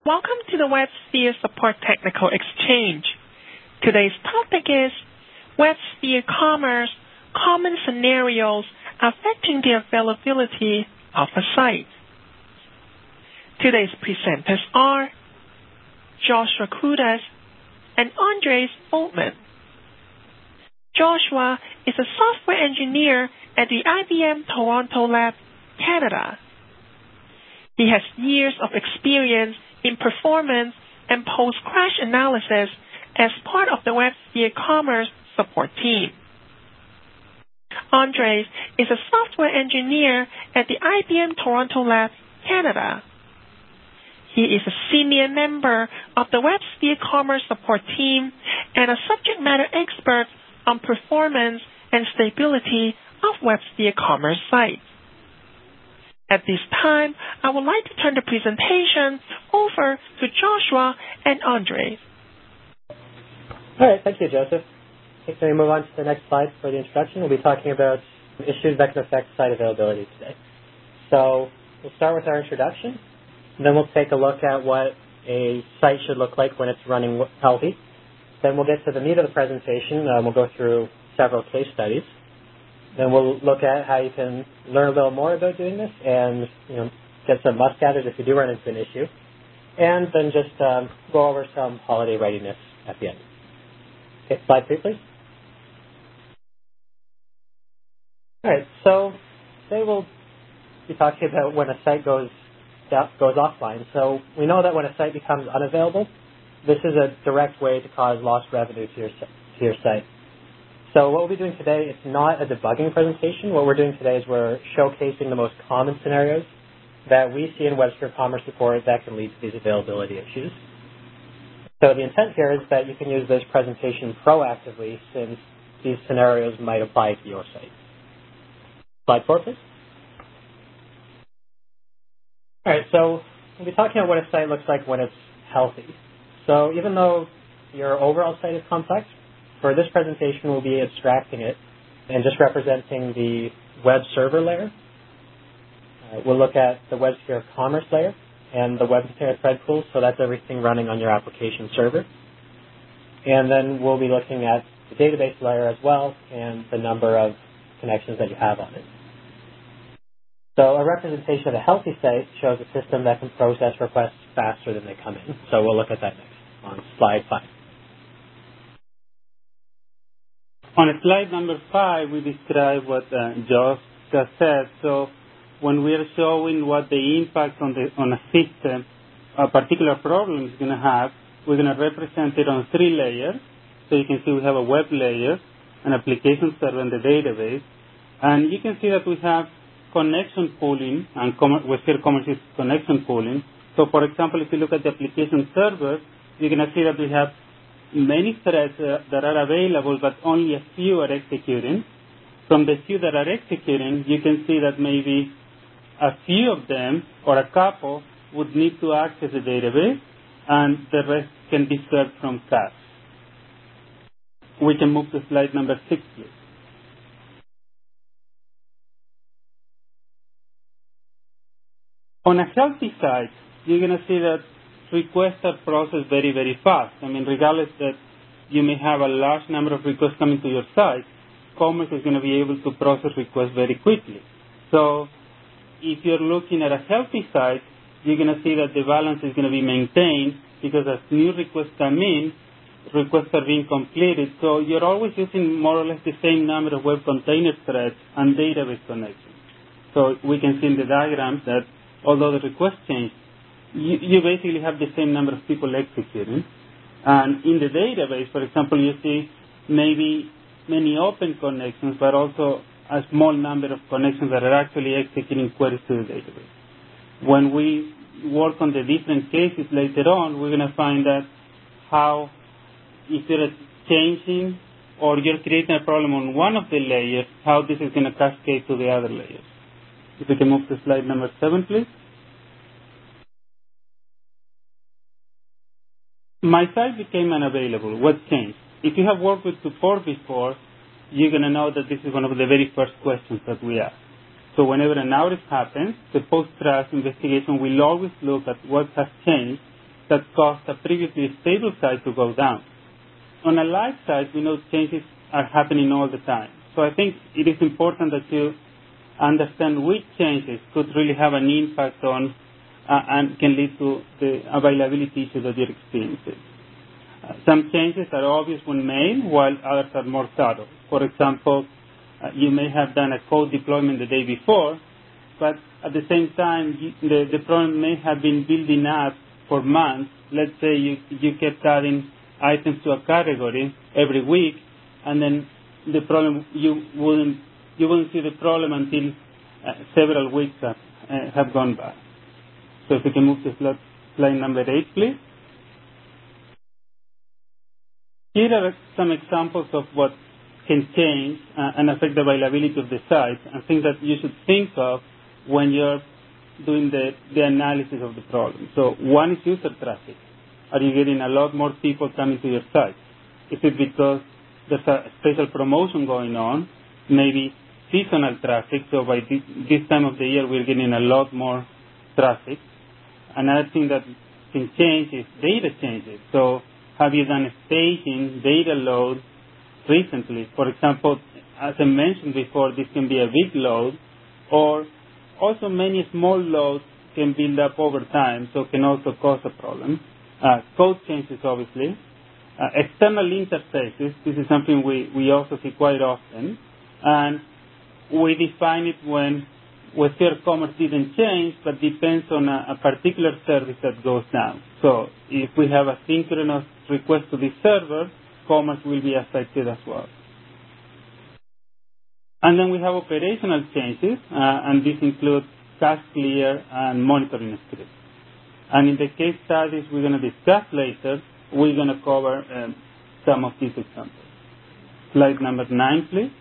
Welcome to the WebSphere Support Technical Exchange. Today's topic is WebSphere Commerce, Common Scenarios Affecting the Availability of a Site. Today's presenters are Joshua Kudas and Andres Boltman. Joshua is a software engineer at the IBM Toronto Lab, Canada. He has years of experience in performance and post-crash analysis as part of the WebSphere Commerce support team. Andres is a software engineer at the IBM Toronto Lab, Canada. He is a senior member of the WebSphere Commerce support team and a subject matter expert on performance and stability of WebSphere Commerce sites. At this time, I would like to turn the presentation over to Joshua and Andres. All right, thank you, Joseph. Okay, so we move on to the next slide for the introduction. We'll be talking about issues that can affect site availability today. So we'll start with our introduction, and then we'll take a look at what a site should look like when it's running healthy. Then we'll get to the meat of the presentation. We'll go through several case studies. Then we'll look at how you can learn a little more about doing this and get some must-haves if you do run into an issue. And then just go over some holiday readiness at the end. Okay, slide 3, please. All right, so today we'll be talking about when a site goes offline. So we know that when a site becomes unavailable, this is a direct way to cause lost revenue to your site. So what we'll be doing today is not a debugging presentation. What we're doing today is we're showcasing the most common scenarios that we see in WebSphere Commerce support that can lead to these availability issues. So the intent here is that you can use this presentation proactively since these scenarios might apply to your site. Slide 4, please. All right, so we'll be talking about what a site looks like when it's healthy. So even though your overall site is complex, for this presentation, we'll be abstracting it and just representing the web server layer. We'll look at the WebSphere Commerce layer and the web container thread pool, so that's everything running on your application server. And then we'll be looking at the database layer as well and the number of connections that you have on it. So a representation of a healthy site shows a system that can process requests faster than they come in. So we'll look at that next on slide 5. On slide number 5, we describe what Josh just said. So when we are showing what the impact on a system, a particular problem is going to have, we're going to represent it on 3 layers. So you can see we have a web layer, an application server, and the database. And you can see that we have connection pooling, and WebSphere Commerce is connection pooling. So for example, if you look at the application server, you're going to see that we have many threads that are available, but only a few are executing. From the few that are executing, you can see that maybe a few of them, or a couple, would need to access the database, and the rest can be served from cache. We can move to slide number 6, please. On a healthy site, you're going to see that requests are processed very, very fast. I mean, regardless that you may have a large number of requests coming to your site, Commerce is going to be able to process requests very quickly. So if you're looking at a healthy site, you're going to see that the balance is going to be maintained because as new requests come in, requests are being completed. So you're always using more or less the same number of web container threads and database connections. So we can see in the diagram that although the requests change, you basically have the same number of people executing. And in the database, for example, you see maybe many open connections, but also a small number of connections that are actually executing queries to the database. When we work on the different cases later on, we're going to find that how, if you're changing or you're creating a problem on one of the layers, how this is going to cascade to the other layers. If we can move to slide number 7, please. My site became unavailable. What changed? If you have worked with support before, you're going to know that this is one of the very first questions that we ask. So whenever an outage happens, the post-crash investigation will always look at what has changed that caused a previously stable site to go down. On a live site, we know changes are happening all the time. So I think it is important that you understand which changes could really have an impact on and can lead to the availability issue that you're experiencing. Some changes are obvious when made, while others are more subtle. For example, you may have done a code deployment the day before, but at the same time, the problem may have been building up for months. Let's say you kept adding items to a category every week, and then the problem you wouldn't see the problem until several weeks have gone by. So if we can move to slide number 8, please. Here are some examples of what can change and affect the availability of the site, and things that you should think of when you're doing the analysis of the problem. So one is user traffic. Are you getting a lot more people coming to your site? Is it because there's a special promotion going on? Maybe seasonal traffic, so by this time of the year we're getting a lot more traffic. Another thing that can change is data changes. So have you done a staging data load recently? For example, as I mentioned before, this can be a big load, or also many small loads can build up over time, so can also cause a problem. Code changes, obviously. External interfaces, this is something we also see quite often. And we define it when your commerce didn't change, but depends on a particular service that goes down. So if we have a synchronous request to this server, commerce will be affected as well. And then we have operational changes, and these include cache clear and monitoring scripts. And in the case studies we're going to discuss later, we're going to cover some of these examples. Slide number 9, please.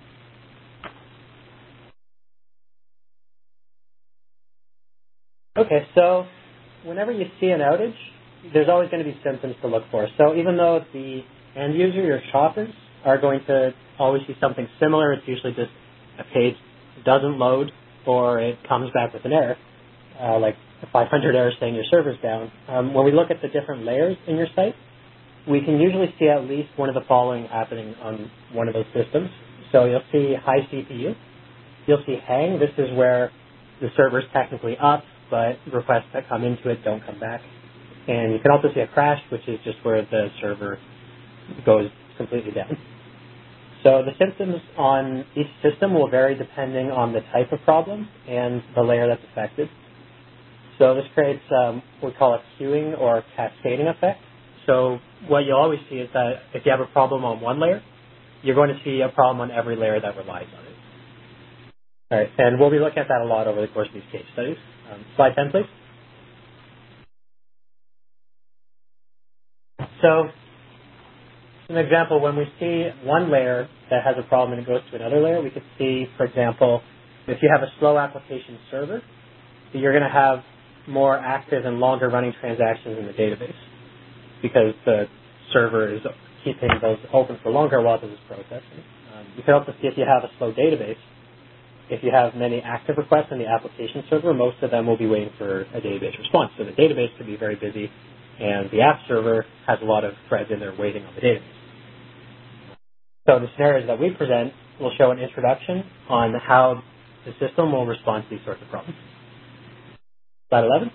Okay, so whenever you see an outage, there's always going to be symptoms to look for. So even though the end user, your shoppers, are going to always see something similar, it's usually just a page doesn't load or it comes back with an error, like a 500 error saying your server's down. When we look at the different layers in your site, we can usually see at least one of the following happening on one of those systems. So you'll see high CPU. You'll see hang. This is where the server's technically up, but requests that come into it don't come back. And you can also see a crash, which is just where the server goes completely down. So the symptoms on each system will vary depending on the type of problem and the layer that's affected. So this creates what we call a queuing or cascading effect. So what you'll always see is that if you have a problem on one layer, you're going to see a problem on every layer that relies on it. All right, and we'll be looking at that a lot over the course of these case studies. Slide 10, please. So, an example, when we see one layer that has a problem and it goes to another layer, we could see, for example, if you have a slow application server, you're going to have more active and longer running transactions in the database because the server is keeping those open for longer while it is processing. You can also see if you have a slow database, if you have many active requests in the application server, most of them will be waiting for a database response. So the database could be very busy, and the app server has a lot of threads in there waiting on the database. So the scenarios that we present will show an introduction on how the system will respond to these sorts of problems. Slide 11.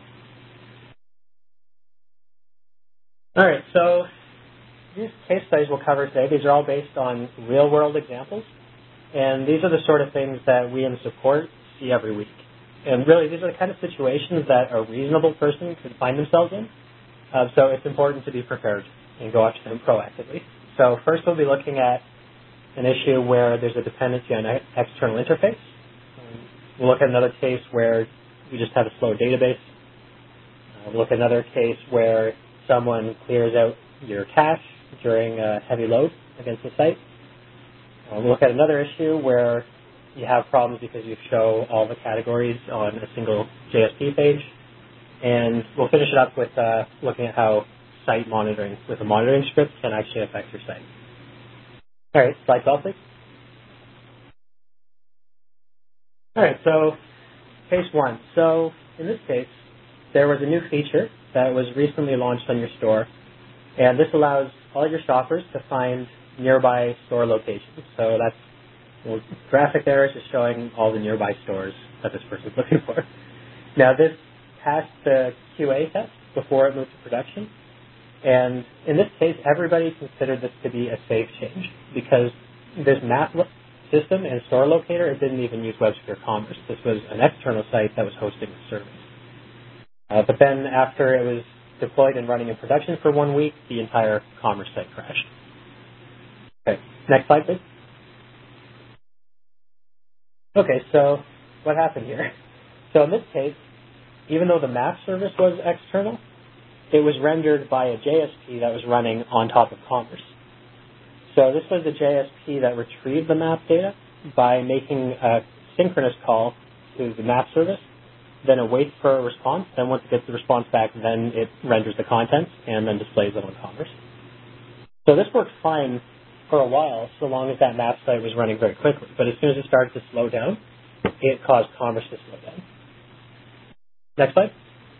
All right, so these case studies we'll cover today, these are all based on real-world examples. And these are the sort of things that we in support see every week. And really, these are the kind of situations that a reasonable person could find themselves in. So it's important to be prepared and go after them proactively. So first we'll be looking at an issue where there's a dependency on an external interface. We'll look at another case where you just have a slow database. We'll look at another case where someone clears out your cache during a heavy load against the site. We'll look at another issue where you have problems because you show all the categories on a single JSP page. And we'll finish it up with looking at how site monitoring with a monitoring script can actually affect your site. All right, slide 12, please. All right, so case one. So in this case, there was a new feature that was recently launched on your store, and this allows all your shoppers to find nearby store locations. So that's the graphic there is just showing all the nearby stores that this person's looking for. Now this passed the QA test before it moved to production, and in this case, everybody considered this to be a safe change because this map system and store locator, it didn't even use WebSphere Commerce. This was an external site that was hosting the service. But then after it was deployed and running in production for 1 week, the entire Commerce site crashed. Okay, next slide, please. Okay, so what happened here? So in this case, even though the map service was external, it was rendered by a JSP that was running on top of Commerce. So this was a JSP that retrieved the map data by making a synchronous call to the map service, then it waits for a response, then once it gets the response back, then it renders the contents and then displays it on Commerce. So this worked fine for a while, so long as that map site was running very quickly. But as soon as it started to slow down, it caused Commerce to slow down. Next slide.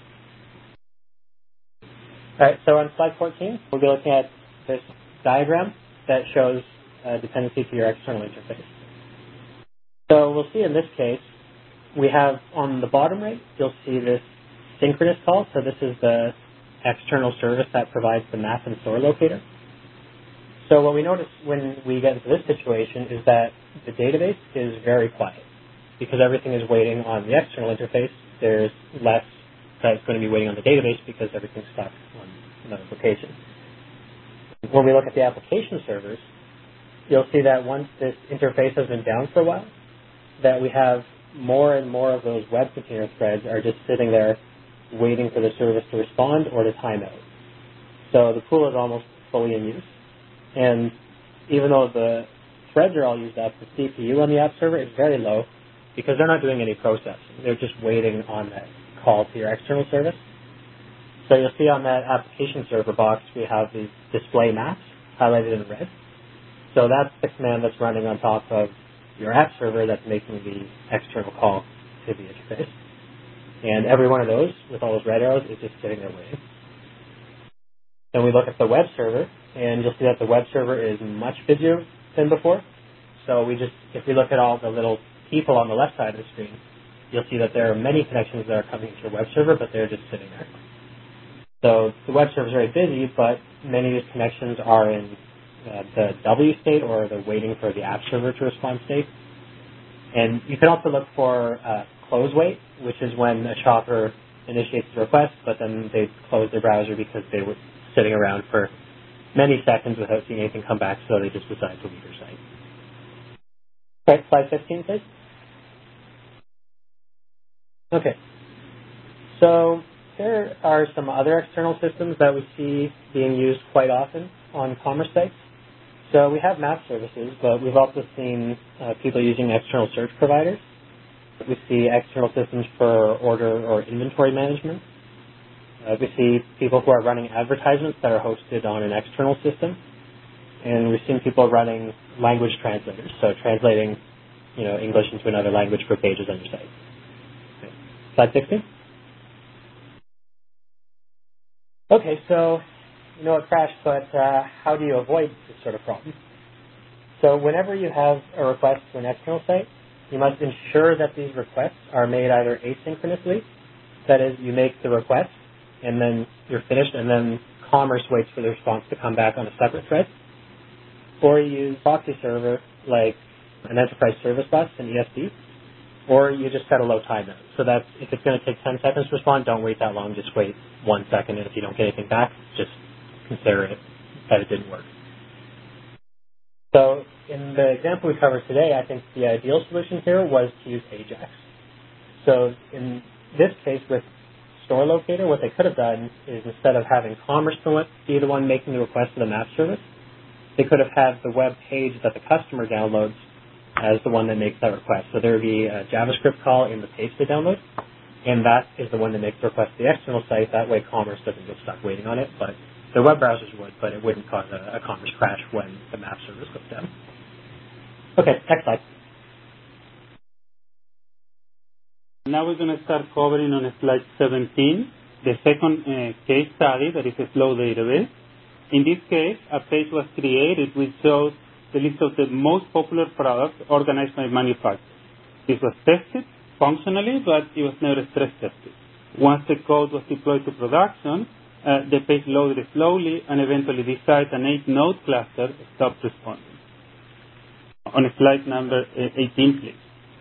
All right, so on slide 14, we'll be looking at this diagram that shows dependency to your external interface. So we'll see in this case, we have on the bottom right, you'll see this synchronous call. So this is the external service that provides the map and store locator. So what we notice when we get into this situation is that the database is very quiet because everything is waiting on the external interface. There's less that's going to be waiting on the database because everything's stuck on another location. When we look at the application servers, you'll see that once this interface has been down for a while, that we have more and more of those web container threads are just sitting there waiting for the service to respond or to time out. So the pool is almost fully in use. And even though the threads are all used up, the CPU on the app server is very low because they're not doing any processing. They're just waiting on that call to your external service. So you'll see on that application server box, we have these display maps highlighted in red. So that's the command that's running on top of your app server that's making the external call to the interface. And every one of those, with all those red arrows, is just sitting there waiting. Then we look at the web server, and you'll see that the web server is much busier than before. So if we look at all the little people on the left side of the screen, you'll see that there are many connections that are coming to your web server, but they're just sitting there. So the web server is very busy, but many of these connections are in the W state or the waiting for the app server to respond state. And you can also look for close wait, which is when a shopper initiates the request, but then they close their browser because they were sitting around for many seconds without seeing anything come back, so they just decide to leave your site. Okay, slide 15, please. Okay. So there are some other external systems that we see being used quite often on commerce sites. So we have map services, but we've also seen people using external search providers. We see external systems for order or inventory management. We see people who are running advertisements that are hosted on an external system. And we've seen people running language translators, so translating English into another language for pages on your site. Okay. Slide 16. Okay, so it crashed, but how do you avoid this sort of problem? So whenever you have a request to an external site, you must ensure that these requests are made either asynchronously, that is, you make the request, and then you're finished, and then Commerce waits for the response to come back on a separate thread, or you use proxy server like an enterprise service bus, an ESB, or you just set a low timeout. So that if it's going to take 10 seconds to respond, don't wait that long, just wait 1 second, and if you don't get anything back, just consider it that it didn't work. So in the example we covered today, I think the ideal solution here was to use Ajax. So in this case with Store Locator, what they could have done is instead of having Commerce be the one making the request to the map service, they could have had the web page that the customer downloads as the one that makes that request. So there would be a JavaScript call in the page they download, and that is the one that makes the request to the external site. That way Commerce doesn't get stuck waiting on it, but the web browsers would, but it wouldn't cause a Commerce crash when the map service goes down. Okay, next slide. Now we're going to start covering on slide 17 the second case study, that is a slow database. In this case, a page was created which shows the list of the most popular products organized by manufacturers. This was tested functionally, but it was never stress tested. Once the code was deployed to production, the page loaded slowly, and eventually this site, an 8-node cluster, stopped responding. On slide number 18, please.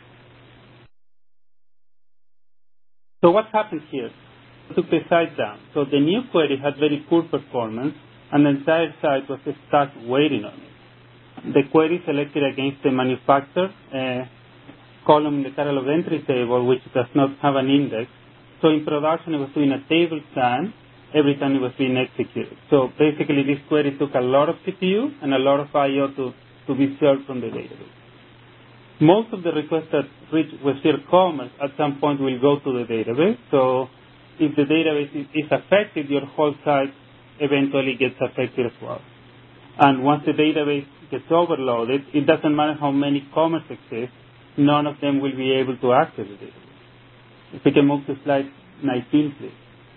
So what happened here? I took the site down. So the new query had very poor performance, and the entire site was stuck waiting on it. The query selected against the manufacturer column in the catalog entry table, which does not have an index. So in production, it was doing a table scan every time it was being executed. So basically, this query took a lot of CPU and a lot of I/O to be served from the database. Most of the requests that reach WebSphere Commerce at some point will go to the database. So if the database is affected, your whole site eventually gets affected as well. And once the database gets overloaded, it doesn't matter how many commerce exist, none of them will be able to access the database. If we can move to slide 19, please.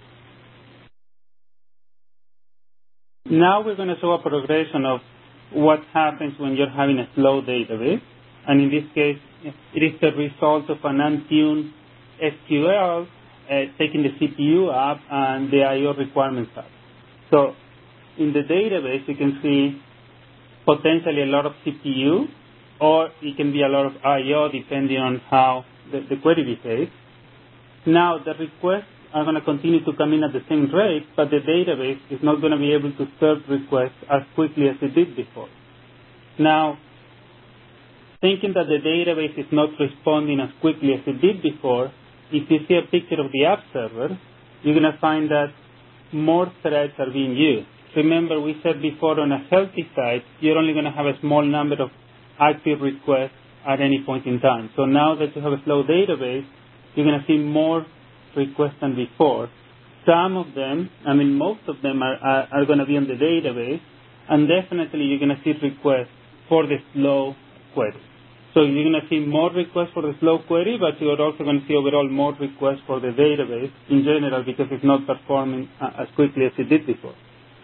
Now we're going to show a progression of what happens when you're having a slow database. And in this case, it is the result of an untuned SQL taking the CPU up and the I/O requirements up. So in the database, you can see potentially a lot of CPU, or it can be a lot of I/O depending on how the query behaves. Now the requests are going to continue to come in at the same rate, but the database is not going to be able to serve requests as quickly as it did before. Now, thinking that the database is not responding as quickly as it did before, if you see a picture of the app server, you're going to find that more threads are being used. Remember, we said before on a healthy site, you're only going to have a small number of active requests at any point in time. So now that you have a slow database, you're going to see more requests than before. Some of them, most of them are going to be on the database, and definitely you're going to see requests for the slow query. So you're going to see more requests for the slow query, but you're also going to see overall more requests for the database in general because it's not performing as quickly as it did before.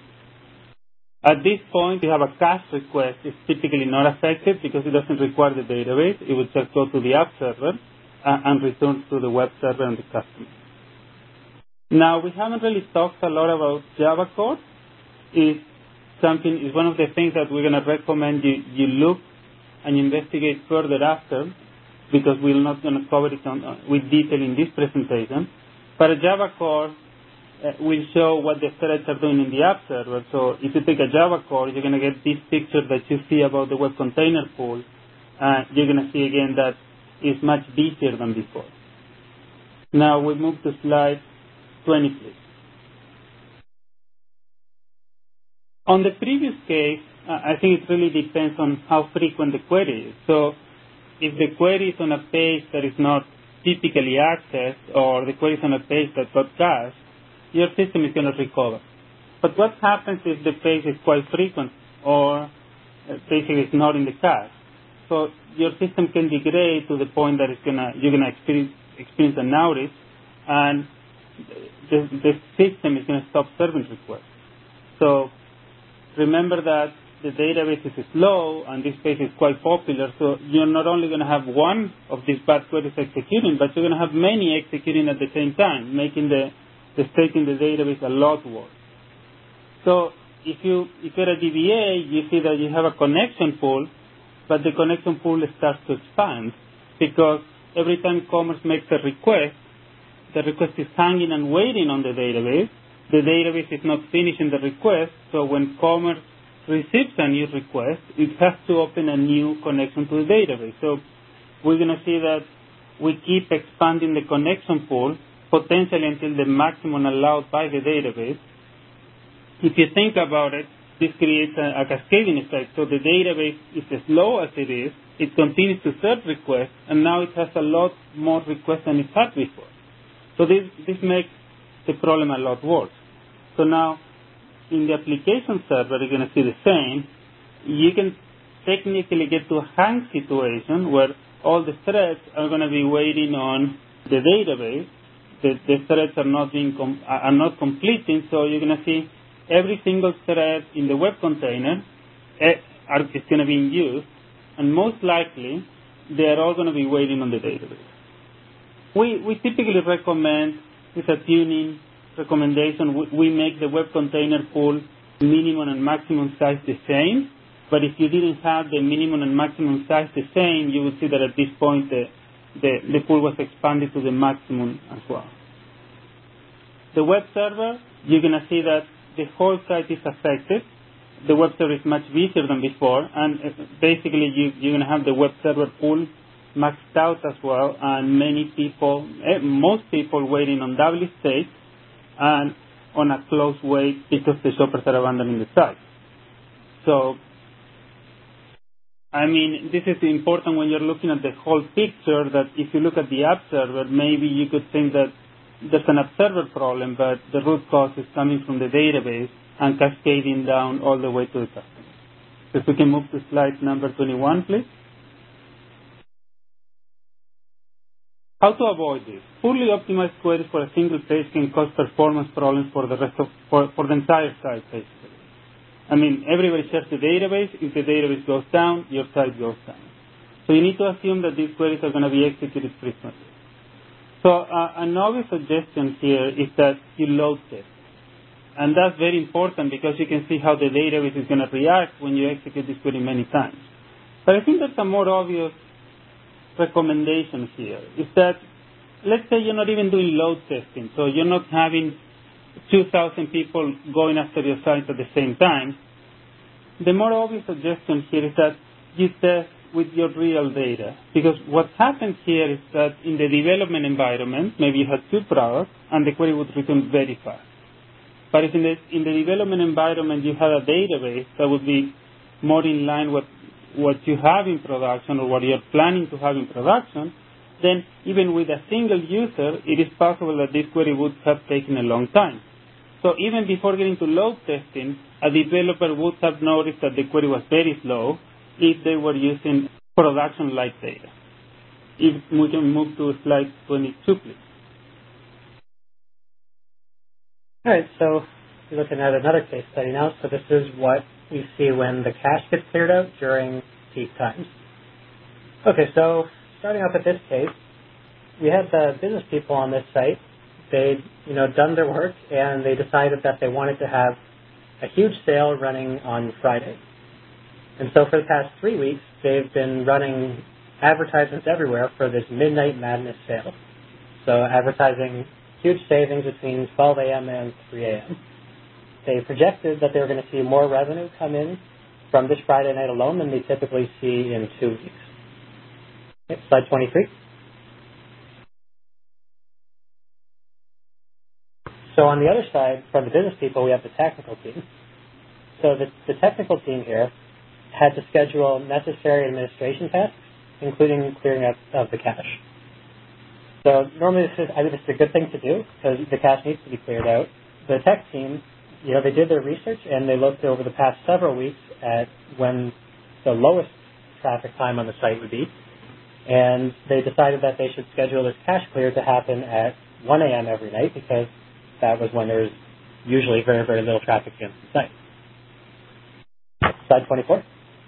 At this point, you have a cache request. It's typically not affected because it doesn't require the database. It would just go to the app server and return to the web server and the customer. Now, we haven't really talked a lot about Java code. It's one of the things that we're going to recommend you look and investigate further after, because we're not going to cover it with detail in this presentation. But a Java core will show what the threads are doing in the app server. So if you take a Java core, you're going to get this picture that you see about the web container pool. You're going to see again that it's much busier than before. Now we move to slide 20, please. On the previous case, I think it really depends on how frequent the query is. So if the query is on a page that is not typically accessed, or the query is on a page that got cached, your system is going to recover. But what happens if the page is quite frequent, or basically it's not in the cache? So your system can degrade to the point that you're going to experience an outage, and the system is going to stop serving requests. So remember that the database is slow and this page is quite popular, so you're not only going to have one of these bad queries executing, but you're going to have many executing at the same time, making the state in the database a lot worse. So if you're a DBA, you see that you have a connection pool, but the connection pool starts to expand because every time Commerce makes a request, the request is hanging and waiting on the database. The database is not finishing the request, so when Commerce receives a new request, it has to open a new connection to the database. So we're going to see that we keep expanding the connection pool potentially until the maximum allowed by the database. If you think about it, this creates a cascading effect. So the database is as slow as it is, it continues to serve requests, and now it has a lot more requests than it had before. So this makes the problem a lot worse. So now, in the application server, you're going to see the same. You can technically get to a hang situation where all the threads are going to be waiting on the database, the threads are not completing. So you're going to see every single thread in the web container is going to be in use, and most likely they are all going to be waiting on the database. We typically recommend, with a tuning recommendation, we make the web container pool minimum and maximum size the same. But if you didn't have the minimum and maximum size the same, you would see that at this point the pool was expanded to the maximum as well. The web server, you're going to see that the whole site is affected. The web server is much busier than before, and basically you're going to have the web server pool maxed out as well, and most people waiting on W state and on a close wait because the shoppers are abandoning the site. So, I mean, this is important when you're looking at the whole picture, that if you look at the app server, maybe you could think that there's an app server problem, but the root cause is coming from the database and cascading down all the way to the customer. So if we can move to slide number 21, please. How to avoid this? Poorly optimized queries for a single page can cause performance problems for the entire site, basically. I mean, everybody shares the database. If the database goes down, your site goes down. So you need to assume that these queries are going to be executed frequently. So an obvious suggestion here is that you load test. And that's very important because you can see how the database is going to react when you execute this query many times. But I think there's a more obvious recommendation here, is that let's say you're not even doing load testing, so you're not having 2,000 people going after your site at the same time. The more obvious suggestion here is that you test with your real data, because what happens here is that in the development environment, maybe you had two products and the query would return very fast. But if in the development environment you had a database that would be more in line with what you have in production or what you're planning to have in production, then even with a single user, it is possible that this query would have taken a long time. So even before getting to load testing, a developer would have noticed that the query was very slow if they were using production-like data. If we can move to slide 22, please. All right, so we're looking at another case study now. So this is what we see when the cache gets cleared out during peak times. Okay, so starting off with this case, we had the business people on this site. They'd done their work, and they decided that they wanted to have a huge sale running on Friday. And so for the past 3 weeks, they've been running advertisements everywhere for this Midnight Madness sale. So advertising huge savings between 12 a.m. and 3 a.m. They projected that they were going to see more revenue come in from this Friday night alone than they typically see in 2 weeks. Okay, slide 23. So on the other side, from the business people, we have the technical team. So the technical team here had to schedule necessary administration tasks, including clearing up of the cache. So normally I think this is a good thing to do because the cache needs to be cleared out. The tech team, they did their research and they looked over the past several weeks at when the lowest traffic time on the site would be, and they decided that they should schedule this cache clear to happen at 1 a.m. every night because that was when there was usually very, very little traffic against the site. Slide 24.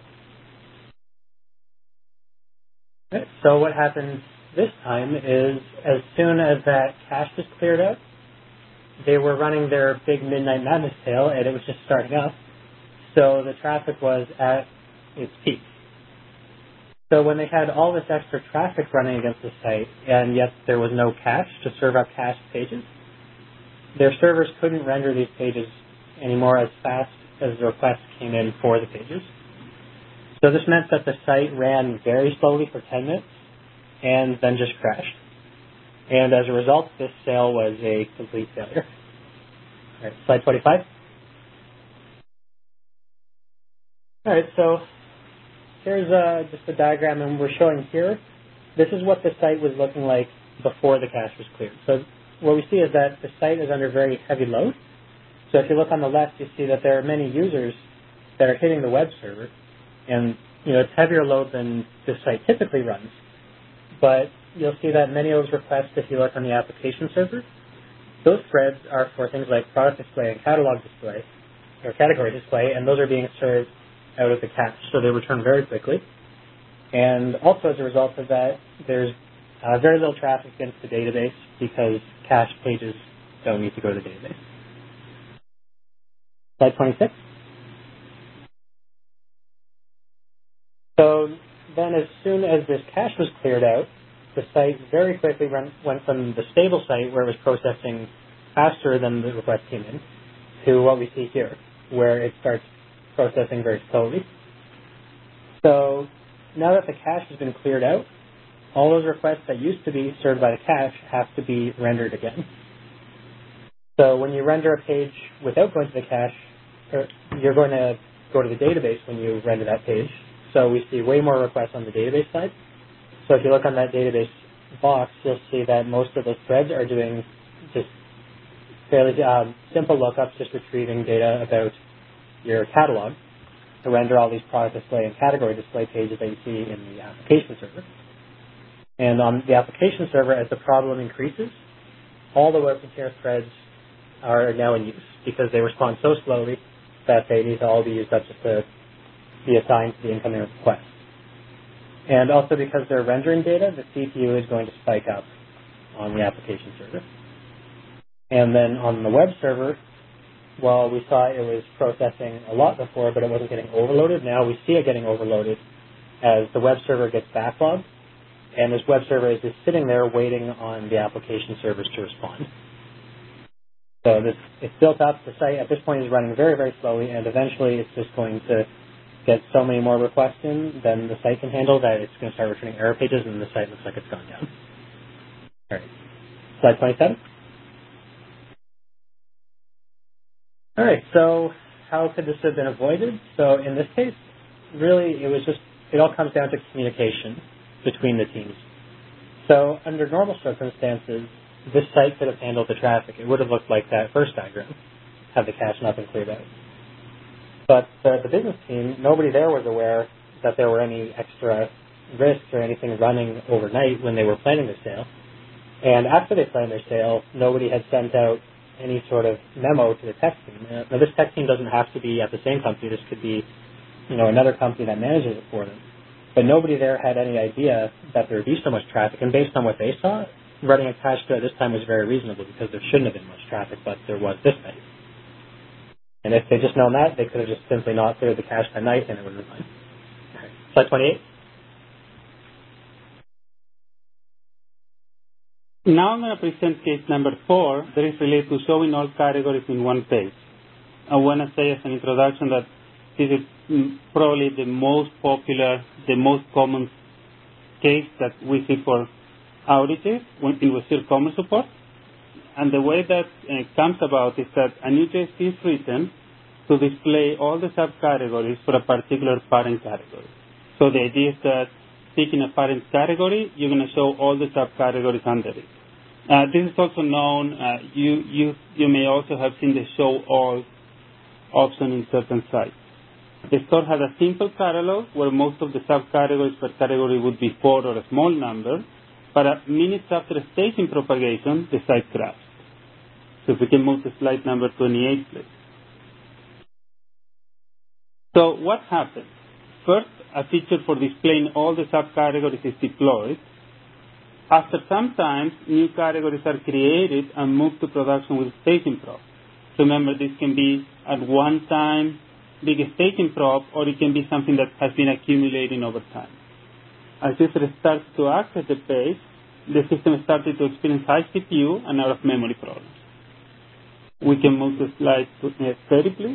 Okay, so what happened this time is as soon as that cache was cleared out, they were running their big Midnight Madness sale, and it was just starting up. So the traffic was at its peak. So when they had all this extra traffic running against the site, and yet there was no cache to serve up cached pages, their servers couldn't render these pages anymore as fast as the requests came in for the pages. So this meant that the site ran very slowly for 10 minutes and then just crashed. And as a result, this sale was a complete failure. All right, slide 25. All right, so here's just a diagram, and we're showing here. This is what the site was looking like before the cache was cleared. So what we see is that the site is under very heavy load. So if you look on the left, you see that there are many users that are hitting the web server, and it's heavier load than this site typically runs. But you'll see that many of those requests, if you look on the application server, those threads are for things like product display and catalog display, or category display, and those are being served out of the cache, so they return very quickly. And also as a result of that, there's very little traffic into the database because cache pages don't need to go to the database. Slide 26. So then as soon as this cache was cleared out, the site very quickly went from the stable site where it was processing faster than the request came in to what we see here, where it starts processing very slowly. So now that the cache has been cleared out, all those requests that used to be served by the cache have to be rendered again. So when you render a page without going to the cache, you're going to go to the database when you render that page. So we see way more requests on the database side. So if you look on that database box, you'll see that most of those threads are doing just fairly simple lookups, just retrieving data about your catalog to render all these product display and category display pages that you see in the application server. And on the application server, as the problem increases, all the WebContainer threads are now in use because they respond so slowly that they need to all be used up just to be assigned to the incoming request. And also because they're rendering data, the CPU is going to spike up on the application server. And then on the web server, well, we saw it was processing a lot before, but it wasn't getting overloaded. Now we see it getting overloaded as the web server gets backlogged, and this web server is just sitting there waiting on the application servers to respond. So it's built up. The site at this point is running very, very slowly, and eventually it's just going to get so many more requests in than the site can handle that it's going to start returning error pages, and the site looks like it's gone down. All right. Slide 27. All right, so how could this have been avoided? So in this case, really it all comes down to communication between the teams. So under normal circumstances, this site could have handled the traffic. It would have looked like that first diagram, had the cache not been cleared out. But the business team, nobody there was aware that there were any extra risks or anything running overnight when they were planning the sale. And after they planned their sale, nobody had sent out any sort of memo to the tech team. Now, this tech team doesn't have to be at the same company. This could be, another company that manages it for them. But nobody there had any idea that there would be so much traffic. And based on what they saw, running a cache at this time was very reasonable because there shouldn't have been much traffic, but there was this many. And if they'd just known that, they could have just simply not cleared the cache by night and it would have been fine. Slide 28. Now I'm going to present case number 4 that is related to showing all categories in one page. I want to say as an introduction that this is probably the most popular, the most common case that we see for outages when we serve commerce support. And the way that comes about is that a new JSP is written to display all the subcategories for a particular parent category. So the idea is that picking a parent category, you're going to show all the subcategories under it. This is also known, you may also have seen the show all option in certain sites. The store has a simple catalog where most of the subcategories per category would be 4 or a small number, but minutes after staging propagation, the site crashed. So if we can move to slide number 28, please. So what happened? First, a feature for displaying all the subcategories is deployed. After some time, new categories are created and moved to production with staging prop. Remember, this can be at one time, big staging prop, or it can be something that has been accumulating over time. As users started to access the page, the system started to experience high CPU and out-of-memory problems. We can move to slide 30, please.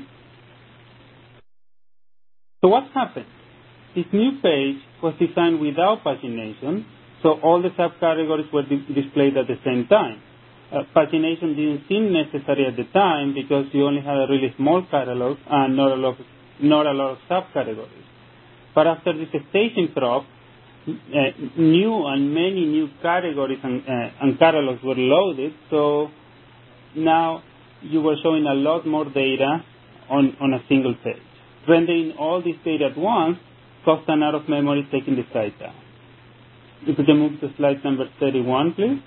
So what happened? This new page was designed without pagination, so all the subcategories were displayed at the same time. Pagination didn't seem necessary at the time because you only had a really small catalog and not a lot of subcategories. But after this staging prop, many new categories and catalogs were loaded, so now you were showing a lot more data on a single page. Rendering all this data at once cost an out of memory taking the site down. If we can move to slide number 31, please.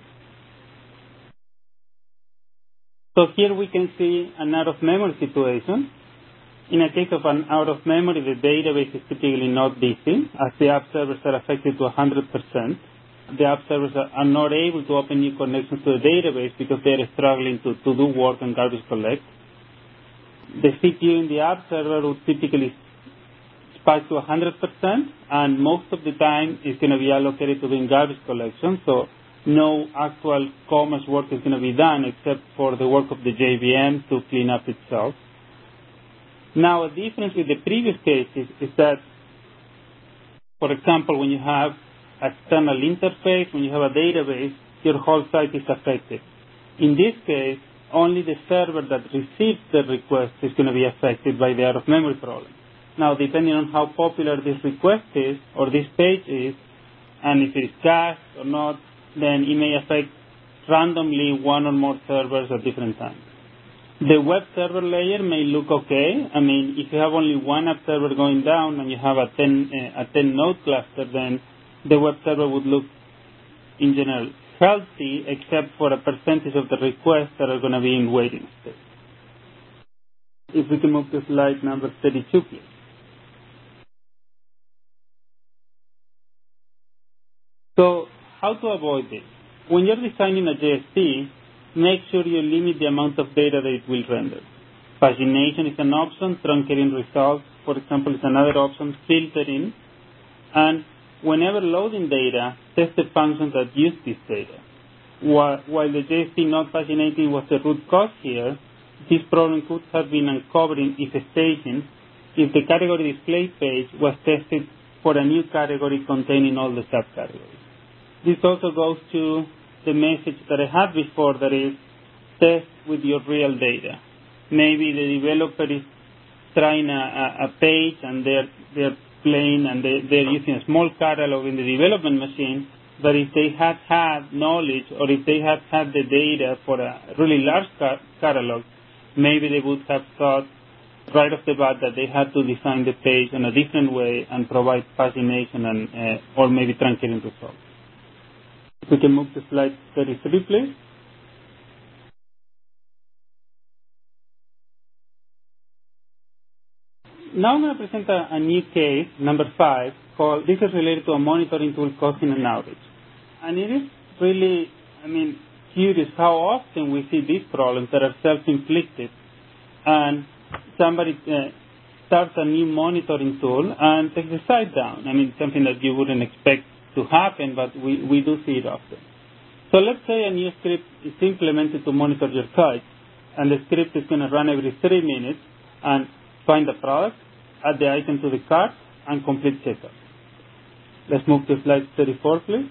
So here we can see an out-of-memory situation. In a case of an out-of-memory, the database is typically not busy, as the app servers are affected to 100%. The app servers are not able to open new connections to the database because they are struggling to do work and garbage collect. The CPU in the app server would typically spike to 100%, and most of the time is going to be allocated to doing garbage collection, so no actual commerce work is going to be done except for the work of the JVM to clean up itself. Now, a difference with the previous cases is that, for example, when you have external interface, when you have a database, your whole site is affected. In this case, only the server that receives the request is going to be affected by the out-of-memory problem. Now, depending on how popular this request is, or this page is, and if it is cached or not, then it may affect randomly one or more servers at different times. The web server layer may look okay. I mean, if you have only one app server going down and you have a 10 node cluster, then the web server would look, in general, healthy, except for a percentage of the requests that are going to be in waiting state. If we can move to slide number 32, please. So, how to avoid this? When you're designing a JSP, make sure you limit the amount of data that it will render. Pagination is an option, truncating results, for example, is another option, filtering, and whenever loading data, test the functions that use this data. While the JSP not paginating was the root cause here, this problem could have been uncovered if staging if the category display page was tested for a new category containing all the subcategories. This also goes to the message that I had before, that is, test with your real data. Maybe the developer is trying a page and they're playing and they're using a small catalog in the development machine, but if they had knowledge or if they had the data for a really large catalog, maybe they would have thought right off the bat that they had to design the page in a different way and provide pagination and or maybe truncating results. We can move to slide 33, please. Now I'm going to present a new case, number 5, called, this is related to a monitoring tool causing an outage. And it is really, curious how often we see these problems that are self-inflicted. And somebody starts a new monitoring tool and takes the site down. Something that you wouldn't expect to happen, but we do see it often. So let's say a new script is implemented to monitor your site, and the script is going to run every 3 minutes and find the product, add the item to the cart, and complete checkout. Let's move to slide 34, please.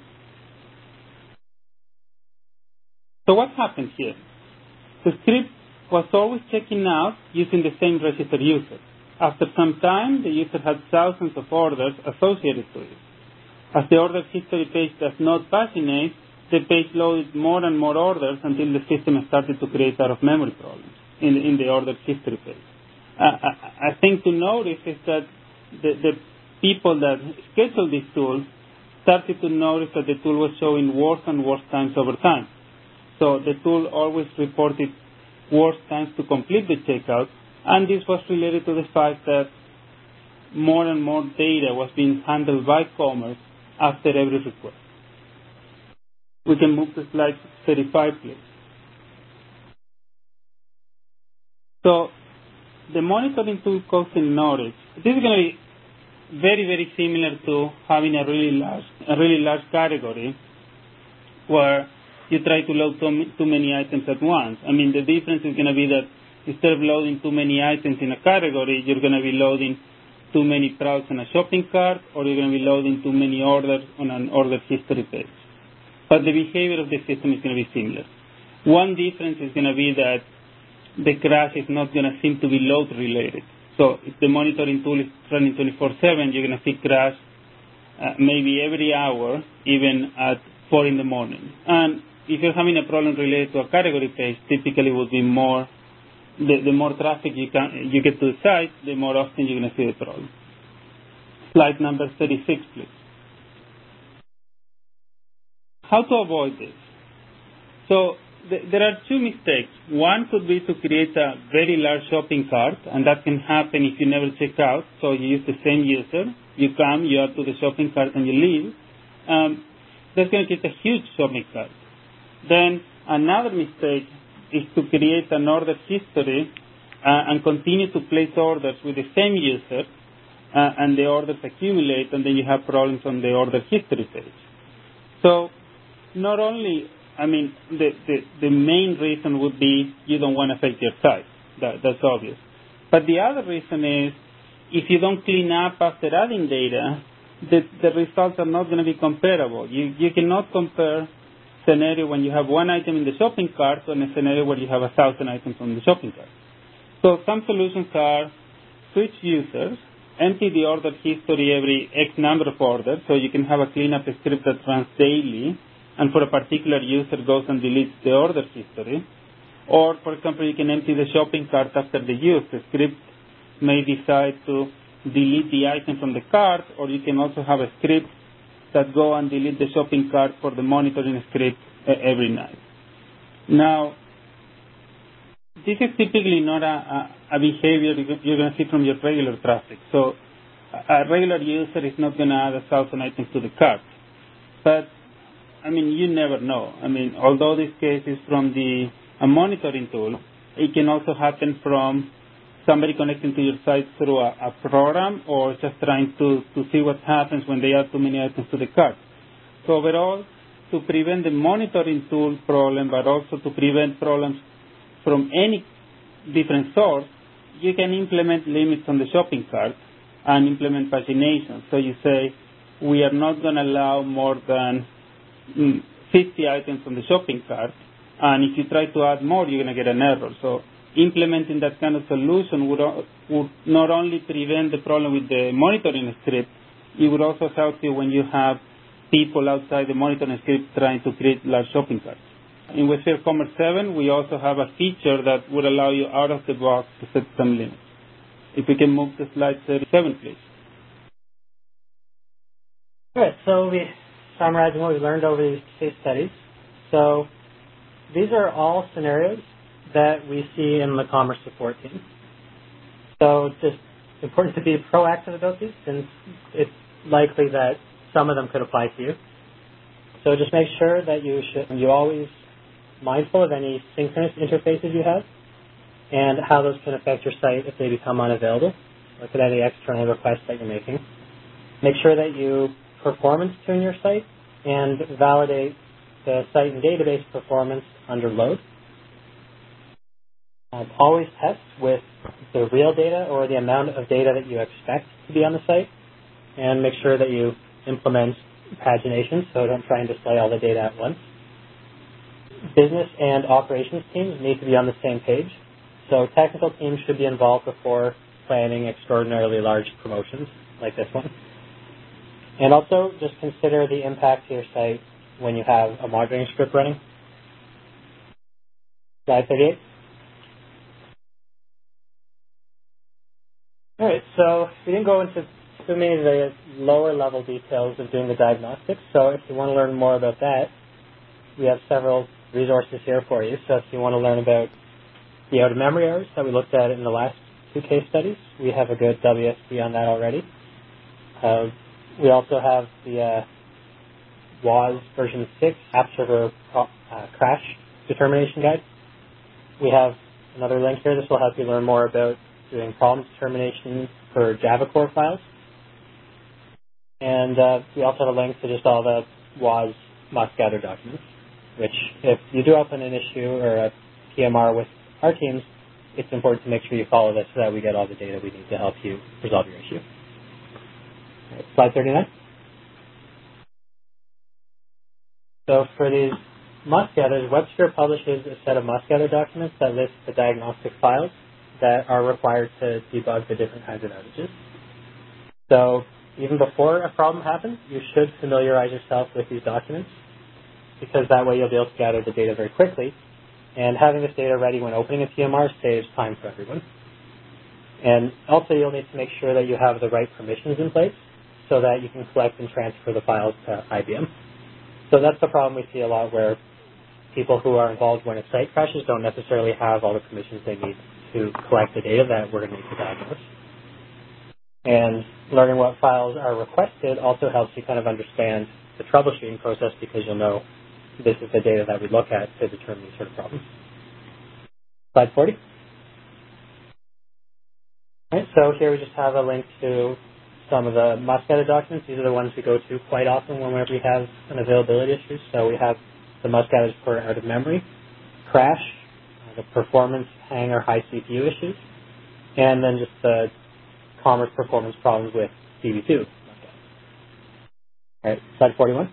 So what happened here? The script was always checking out using the same register user. After some time, the user had thousands of orders associated to it. As the order history page does not paginate, the page loaded more and more orders until the system started to create out-of-memory problems in the order history page. A thing to notice is that the people that scheduled this tool started to notice that the tool was showing worse and worse times over time. So the tool always reported worse times to complete the checkout, and this was related to the fact that more and more data was being handled by Commerce after every request. We can move to slide 35, please. So the monitoring tool causing outage, this is going to be very, very similar to having a really large category where you try to load too many items at once. The difference is going to be that instead of loading too many items in a category, you're going to be loading too many products on a shopping cart, or you're going to be loading too many orders on an order history page. But the behavior of the system is going to be similar. One difference is going to be that the crash is not going to seem to be load related. So if the monitoring tool is running 24/7, you're going to see crash maybe every hour, even at 4 in the morning. And if you're having a problem related to a category page, typically would be more, the more traffic you get to the site, the more often you're going to see the problem. Slide number 36, please. how to avoid this? So there are two mistakes. One could be to create a very large shopping cart, and that can happen if you never check out. So you use the same user. You come, you add to the shopping cart, and you leave. That's going to create a huge shopping cart. Then another mistake is to create an order history and continue to place orders with the same user, and the orders accumulate, and then you have problems on the order history page. So not only, the main reason would be you don't want to affect your site. That's obvious. But the other reason is if you don't clean up after adding data, the results are not going to be comparable. You cannot compare scenario when you have one item in the shopping cart to a scenario where you have 1,000 items on the shopping cart. So some solutions are switch users, empty the order history every X number of orders, so you can have a cleanup script that runs daily, and for a particular user goes and deletes the order history. Or, for example, you can empty the shopping cart after the use. The script may decide to delete the item from the cart, or you can also have a script that go and delete the shopping cart for the monitoring script every night. Now, this is typically not a behavior you're going to see from your regular traffic. So a regular user is not going to add 1,000 items to the cart. But, you never know. Although this case is from a monitoring tool, it can also happen from somebody connecting to your site through a program or just trying to see what happens when they add too many items to the cart. So overall, to prevent the monitoring tool problem, but also to prevent problems from any different source, you can implement limits on the shopping cart and implement pagination. So you say, we are not going to allow more than 50 items on the shopping cart, and if you try to add more, you're going to get an error. So implementing that kind of solution would not only prevent the problem with the monitoring script, it would also help you when you have people outside the monitoring script trying to create large shopping carts. In WebSphere Commerce 7, we also have a feature that would allow you out of the box to set some limits. If we can move to slide 37, please. All right, so we summarizing what we learned over these case studies. So these are all scenarios that we see in the commerce support team. So it's just important to be proactive about these, since it's likely that some of them could apply to you. So just make sure that you're always mindful of any synchronous interfaces you have and how those can affect your site if they become unavailable. Look at any external requests that you're making. Make sure that you performance tune your site and validate the site and database performance under load. Always test with the real data or the amount of data that you expect to be on the site, and make sure that you implement pagination, so don't try and display all the data at once. Business and operations teams need to be on the same page, so technical teams should be involved before planning extraordinarily large promotions like this one. And also just consider the impact to your site when you have a monitoring script running. Slide 38. All right, so we didn't go into too many of the lower level details of doing the diagnostics, so if you want to learn more about that, we have several resources here for you. So if you want to learn about the out-of-memory errors that we looked at in the last two case studies, we have a good WSD on that already. We also have the WAS version 6 App Server Crash Determination Guide. We have another link here. This will help you learn more about doing problem determination for Java core files. And we also have a link to just all the WAS must-gather documents, which if you do open an issue or a PMR with our teams, it's important to make sure you follow this so that we get all the data we need to help you resolve your issue. Right, slide 39. So for these must-gathers, WebSphere publishes a set of must-gather documents that list the diagnostic files that are required to debug the different kinds of outages. So even before a problem happens, you should familiarize yourself with these documents, because that way you'll be able to gather the data very quickly. And having this data ready when opening a PMR saves time for everyone. And also you'll need to make sure that you have the right permissions in place so that you can collect and transfer the files to IBM. So that's the problem we see a lot, where people who are involved when a site crashes don't necessarily have all the permissions they need to collect the data that we're going to need to diagnose. And learning what files are requested also helps you kind of understand the troubleshooting process, because you'll know this is the data that we look at to determine these sort of problems. Slide 40. All right, so here we just have a link to some of the Moscata documents. These are the ones we go to quite often whenever we have an availability issue. So we have the Moscatas for out of memory, crash, the performance, hang, or high CPU issues, and then just the commerce performance problems with DB2. All right, slide 41.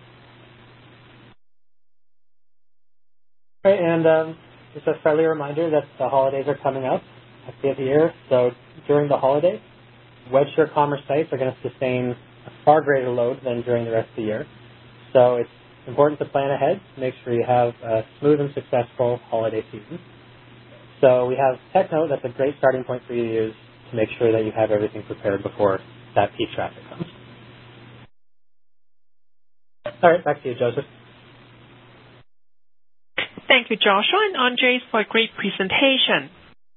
All right, and just a friendly reminder that the holidays are coming up at the end of the year. So during the holidays, WebShare Commerce sites are going to sustain a far greater load than during the rest of the year. So it's important to plan ahead to make sure you have a smooth and successful holiday season. So we have TechNote. That's a great starting point for you to use to make sure that you have everything prepared before that peak traffic comes. All right, back to you, Joseph. Thank you, Joshua and Andres, for a great presentation.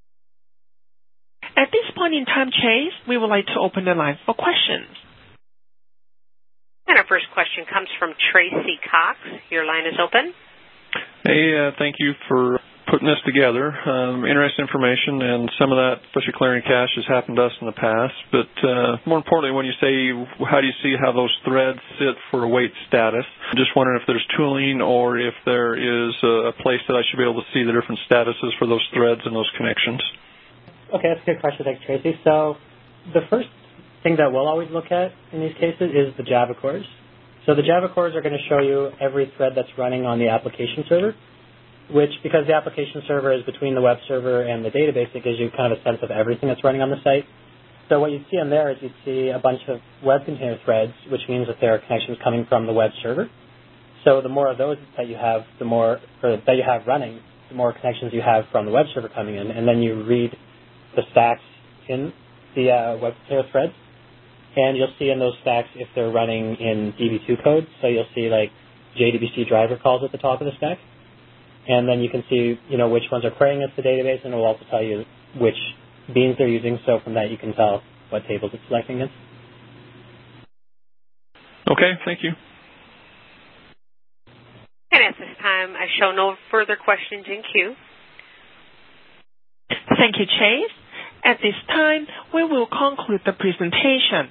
At this point in time, Chase, we would like to open the line for questions. And our first question comes from Tracy Cox. Your line is open. Hey, thank you for putting this together. Interesting information, and some of that, especially clearing cache, has happened to us in the past. But more importantly, when you say, how do you see how those threads sit for await status? I'm just wondering if there's tooling or if there is a place that I should be able to see the different statuses for those threads and those connections. Okay, that's a good question. Thanks, Tracy. So the first thing that we'll always look at in these cases is the Java cores. So the Java cores are going to show you every thread that's running on the application server, which, because the application server is between the web server and the database, it gives you kind of a sense of everything that's running on the site. So what you'd see on there is you'd see a bunch of web container threads, which means that there are connections coming from the web server. So the more of those that you have, that you have running, the more connections you have from the web server coming in, and then you read the stacks in the web container threads, and you'll see in those stacks if they're running in DB2 code. So you'll see like JDBC driver calls at the top of the stack, and then you can see which ones are querying against the database, and it will also tell you which beans they're using. So from that you can tell what tables it's selecting against. Okay, thank you. And at this time, I show no further questions in queue. Thank you, Chase. At this time, we will conclude the presentation.